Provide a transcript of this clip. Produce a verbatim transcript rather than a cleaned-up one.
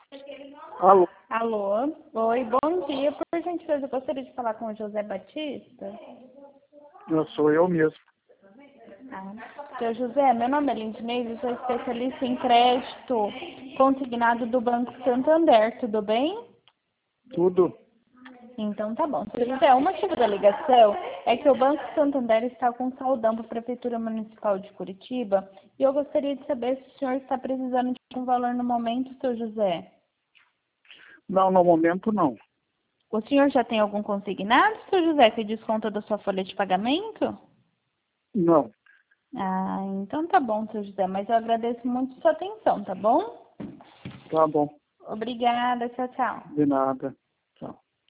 Alô, Alô? Oi, bom dia. Por gentileza, eu gostaria de falar com o José Batista. eu sou eu mesmo. Ah, seu José, meu nome é Lindinei, eu sou especialista em crédito consignado do Banco Santander, tudo bem? Tudo. Então tá bom. Seu José, o motivo da ligação é que o Banco Santander está com saldão para a Prefeitura Municipal de Curitiba e eu gostaria de saber se o senhor está precisando de um valor no momento, seu José. Não, no momento não. O senhor já tem algum consignado, seu José, que desconta da sua folha de pagamento? Não. Ah, então tá bom, seu José, mas eu agradeço muito sua atenção, tá bom? Tá bom. Obrigada, tchau, tchau. De nada.